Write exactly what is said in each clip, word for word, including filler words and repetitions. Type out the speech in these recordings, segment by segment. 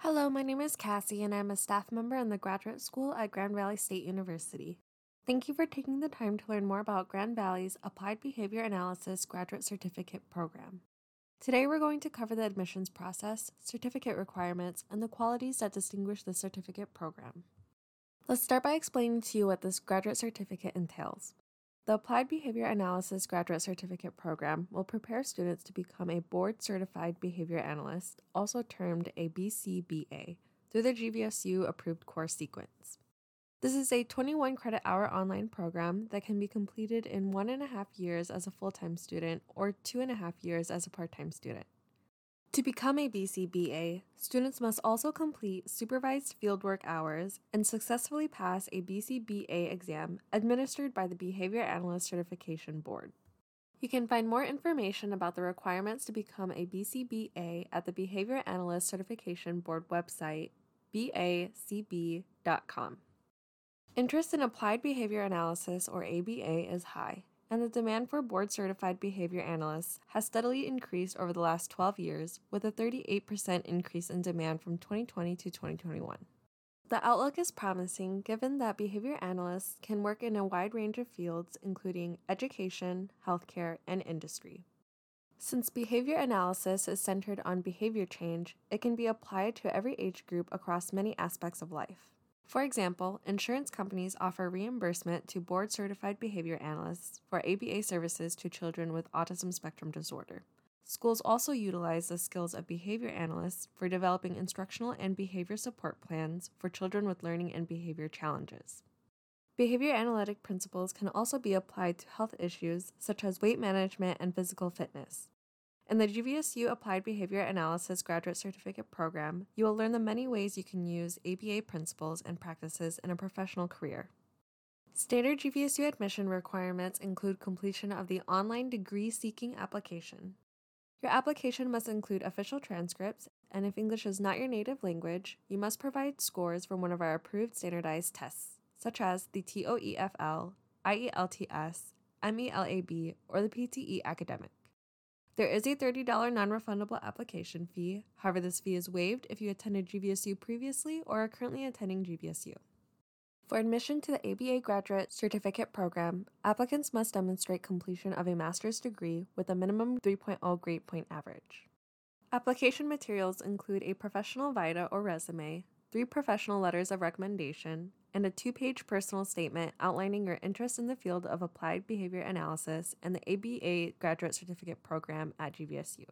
Hello, my name is Cassie, and I'm a staff member in the graduate school at Grand Valley State University. Thank you for taking the time to learn more about Grand Valley's Applied Behavior Analysis Graduate Certificate Program. Today, we're going to cover the admissions process, certificate requirements, and the qualities that distinguish the certificate program. Let's start by explaining to you what this graduate certificate entails. The Applied Behavior Analysis Graduate Certificate Program will prepare students to become a board-certified behavior analyst, also termed a B C B A, through the G V S U-approved course sequence. This is a twenty-one credit hour online program that can be completed in one and a half years as a full-time student or two and a half years as a part-time student. To become a B C B A, students must also complete supervised fieldwork hours and successfully pass a B C B A exam administered by the Behavior Analyst Certification Board. You can find more information about the requirements to become a B C B A at the Behavior Analyst Certification Board website, B A C B dot com. Interest in applied behavior analysis, or A B A, is high, and the demand for board-certified behavior analysts has steadily increased over the last twelve years, with a thirty-eight percent increase in demand from twenty twenty to twenty twenty-one. The outlook is promising given that behavior analysts can work in a wide range of fields, including education, healthcare, and industry. Since behavior analysis is centered on behavior change, it can be applied to every age group across many aspects of life. For example, insurance companies offer reimbursement to board-certified behavior analysts for A B A services to children with autism spectrum disorder. Schools also utilize the skills of behavior analysts for developing instructional and behavior support plans for children with learning and behavior challenges. Behavior analytic principles can also be applied to health issues such as weight management and physical fitness. In the G V S U Applied Behavior Analysis Graduate Certificate Program, you will learn the many ways you can use A B A principles and practices in a professional career. Standard G V S U admission requirements include completion of the online degree-seeking application. Your application must include official transcripts, and if English is not your native language, you must provide scores from one of our approved standardized tests, such as the TOEFL, I E L T S, M E L A B, or the P T E Academic. There is a thirty dollars non-refundable application fee. However, this fee is waived if you attended G V S U previously or are currently attending G V S U. For admission to the A B A Graduate Certificate Program, applicants must demonstrate completion of a master's degree with a minimum three point oh grade point average. Application materials include a professional vita or resume, three professional letters of recommendation, and a two-page personal statement outlining your interest in the field of applied behavior analysis and the A B A Graduate Certificate Program at G V S U.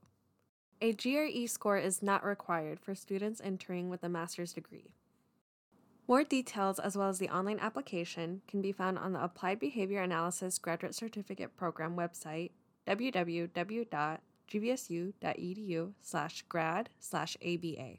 A G R E score is not required for students entering with a master's degree. More details, as well as the online application, can be found on the Applied Behavior Analysis Graduate Certificate Program website, w w w dot g v s u dot e d u slash grad slash A B A.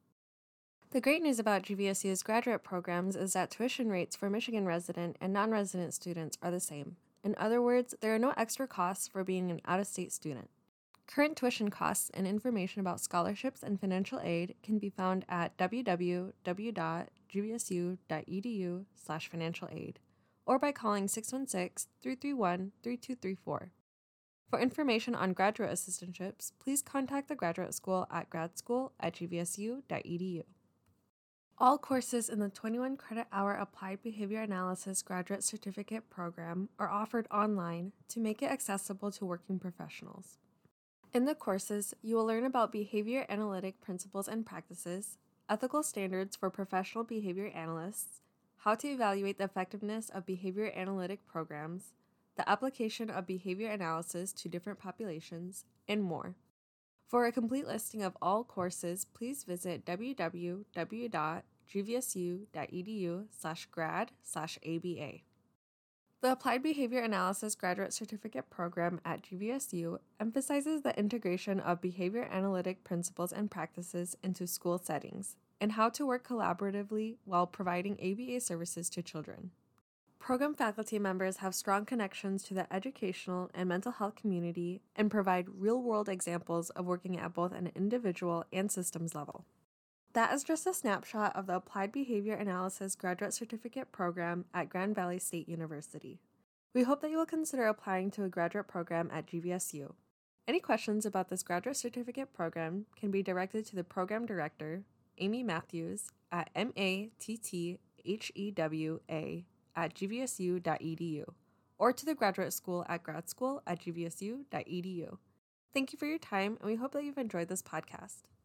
The great news about G V S U's graduate programs is that tuition rates for Michigan resident and non-resident students are the same. In other words, there are no extra costs for being an out-of-state student. Current tuition costs and information about scholarships and financial aid can be found at w w w dot g v s u dot e d u slash financial aid or by calling six one six, three three one, three two three four. For information on graduate assistantships, please contact the graduate school at gradschool at g v s u dot e d u. All courses in the twenty-one credit hour Applied Behavior Analysis Graduate Certificate Program are offered online to make it accessible to working professionals. In the courses, you will learn about behavior analytic principles and practices, ethical standards for professional behavior analysts, how to evaluate the effectiveness of behavior analytic programs, the application of behavior analysis to different populations, and more. For a complete listing of all courses, please visit w w w dot g v s u dot e d u slash grad slash A B A. The Applied Behavior Analysis Graduate Certificate Program at G V S U emphasizes the integration of behavior analytic principles and practices into school settings and how to work collaboratively while providing A B A services to children. Program faculty members have strong connections to the educational and mental health community and provide real-world examples of working at both an individual and systems level. That is just a snapshot of the Applied Behavior Analysis Graduate Certificate Program at Grand Valley State University. We hope that you will consider applying to a graduate program at G V S U. Any questions about this graduate certificate program can be directed to the program director, Amy Matthews at M A T T H E W A at G V S U dot E D U or to the Graduate School at gradschool at G V S U dot E D U. Thank you for your time, and we hope that you've enjoyed this podcast.